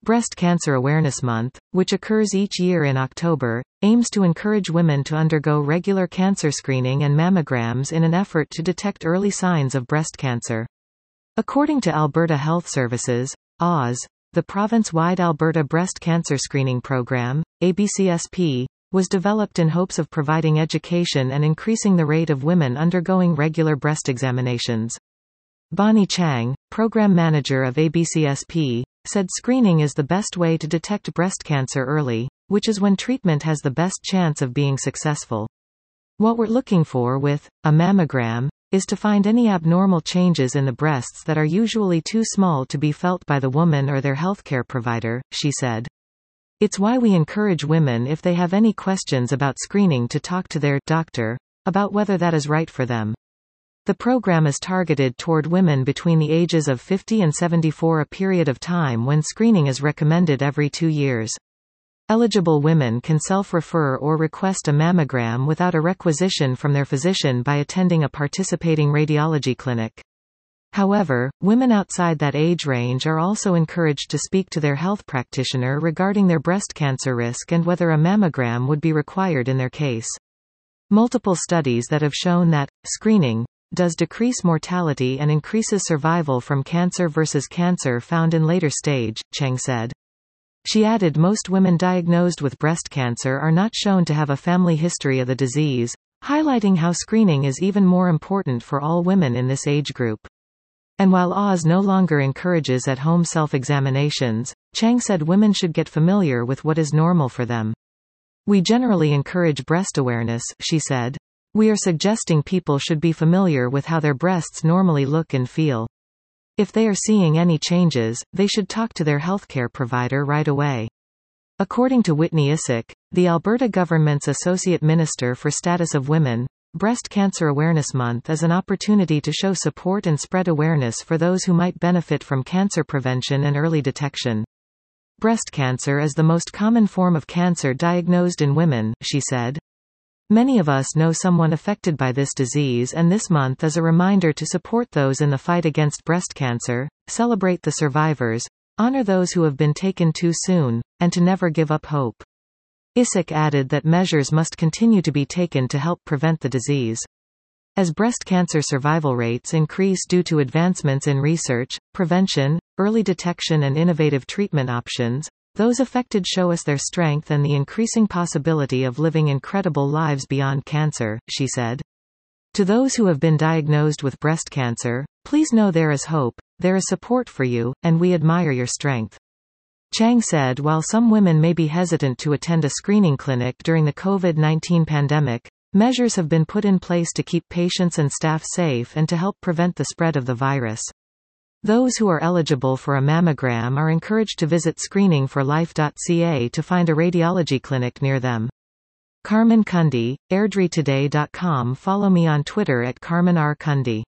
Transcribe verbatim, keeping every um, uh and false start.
Breast Cancer Awareness Month, which occurs each year in October, aims to encourage women to undergo regular cancer screening and mammograms in an effort to detect early signs of breast cancer. According to Alberta Health Services, A W S, the province-wide Alberta Breast Cancer Screening Program, A B C S P, was developed in hopes of providing education and increasing the rate of women undergoing regular breast examinations. Bonnie Chang, program manager of A B C S P, said screening is the best way to detect breast cancer early, which is when treatment has the best chance of being successful. What we're looking for with a mammogram is to find any abnormal changes in the breasts that are usually too small to be felt by the woman or their healthcare provider, she said. It's why we encourage women, if they have any questions about screening, to talk to their doctor about whether that is right for them. The program is targeted toward women between the ages of fifty and seventy-four, a period of time when screening is recommended every two years. Eligible women can self-refer or request a mammogram without a requisition from their physician by attending a participating radiology clinic. However, women outside that age range are also encouraged to speak to their health practitioner regarding their breast cancer risk and whether a mammogram would be required in their case. Multiple studies that have shown that screening does decrease mortality and increases survival from cancer versus cancer found in later stage, Chang said. She added most women diagnosed with breast cancer are not shown to have a family history of the disease, highlighting how screening is even more important for all women in this age group. And while A W S no longer encourages at-home self-examinations, Chang said women should get familiar with what is normal for them. We generally encourage breast awareness, she said. We are suggesting people should be familiar with how their breasts normally look and feel. If they are seeing any changes, they should talk to their healthcare provider right away. According to Whitney Issik, the Alberta government's Associate Minister for Status of Women, Breast Cancer Awareness Month is an opportunity to show support and spread awareness for those who might benefit from cancer prevention and early detection. Breast cancer is the most common form of cancer diagnosed in women, she said. Many of us know someone affected by this disease, and this month is a reminder to support those in the fight against breast cancer, celebrate the survivors, honor those who have been taken too soon, and to never give up hope. Issik added that measures must continue to be taken to help prevent the disease. As breast cancer survival rates increase due to advancements in research, prevention, early detection and innovative treatment options, those affected show us their strength and the increasing possibility of living incredible lives beyond cancer, she said. To those who have been diagnosed with breast cancer, please know there is hope, there is support for you, and we admire your strength. Chang said while some women may be hesitant to attend a screening clinic during the COVID nineteen pandemic, measures have been put in place to keep patients and staff safe and to help prevent the spread of the virus. Those who are eligible for a mammogram are encouraged to visit screening for life dot c a to find a radiology clinic near them. Carmen Cundy, airdrie today dot com. Follow me on Twitter at Carmen R. Cundy.